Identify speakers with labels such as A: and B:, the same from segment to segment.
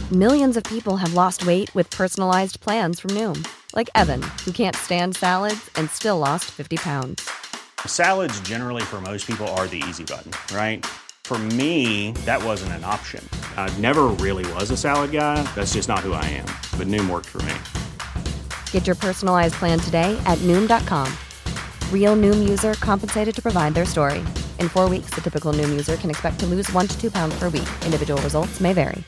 A: Millions of people have lost weight with personalized plans from Noom. Like Evan, who can't stand salads and still lost 50 pounds.
B: Salads generally for most people are the easy button, right? For me, that wasn't an option. I never really was a salad guy. That's just not who I am. But Noom worked for me.
A: Get your personalized plan today at Noom.com. Real Noom user compensated to provide their story. In 4 weeks, the typical Noom user can expect to lose 1 to 2 pounds per week. Individual results may vary.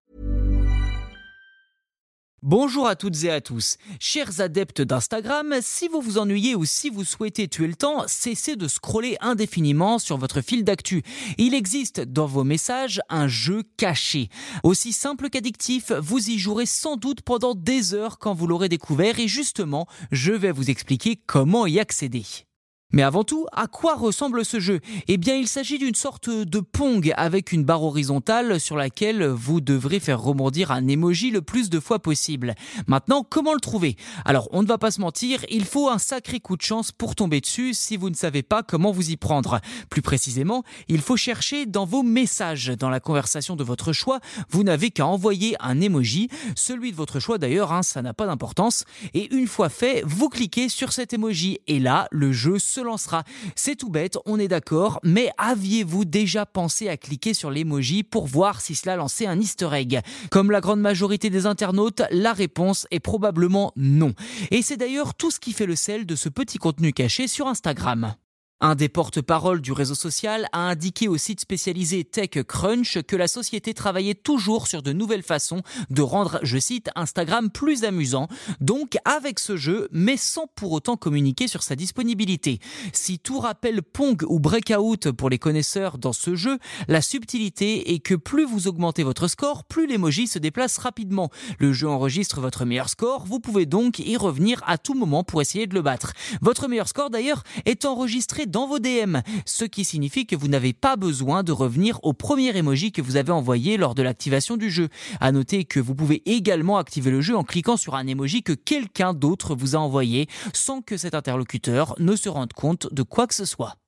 C: Bonjour à toutes et à tous. Chers adeptes d'Instagram, si vous vous ennuyez ou si vous souhaitez tuer le temps, cessez de scroller indéfiniment sur votre fil d'actu. Il existe dans vos messages un jeu caché. Aussi simple qu'addictif, vous y jouerez sans doute pendant des heures quand vous l'aurez découvert et justement, je vais vous expliquer comment y accéder. Mais avant tout, à quoi ressemble ce jeu ? Eh bien, il s'agit d'une sorte de Pong avec une barre horizontale sur laquelle vous devrez faire rebondir un emoji le plus de fois possible. Maintenant, comment le trouver ? Alors, on ne va pas se mentir, il faut un sacré coup de chance pour tomber dessus si vous ne savez pas comment vous y prendre. Plus précisément, il faut chercher dans vos messages. Dans la conversation de votre choix, vous n'avez qu'à envoyer un emoji, celui de votre choix d'ailleurs, ça n'a pas d'importance. Et une fois fait, vous cliquez sur cet emoji et là, le jeu se lancera. C'est tout bête, on est d'accord, mais aviez-vous déjà pensé à cliquer sur l'emoji pour voir si cela lançait un easter egg ? Comme la grande majorité des internautes, la réponse est probablement non. Et c'est d'ailleurs tout ce qui fait le sel de ce petit contenu caché sur Instagram. Un des porte-parole du réseau social a indiqué au site spécialisé TechCrunch que la société travaillait toujours sur de nouvelles façons de rendre, je cite, Instagram plus amusant, donc avec ce jeu, mais sans pour autant communiquer sur sa disponibilité. Si tout rappelle Pong ou Breakout pour les connaisseurs dans ce jeu, la subtilité est que plus vous augmentez votre score, plus l'emoji se déplace rapidement. Le jeu enregistre votre meilleur score, vous pouvez donc y revenir à tout moment pour essayer de le battre. Votre meilleur score d'ailleurs est enregistré dans vos DM, ce qui signifie que vous n'avez pas besoin de revenir au premier emoji que vous avez envoyé lors de l'activation du jeu. À noter que vous pouvez également activer le jeu en cliquant sur un emoji que quelqu'un d'autre vous a envoyé sans que cet interlocuteur ne se rende compte de quoi que ce soit.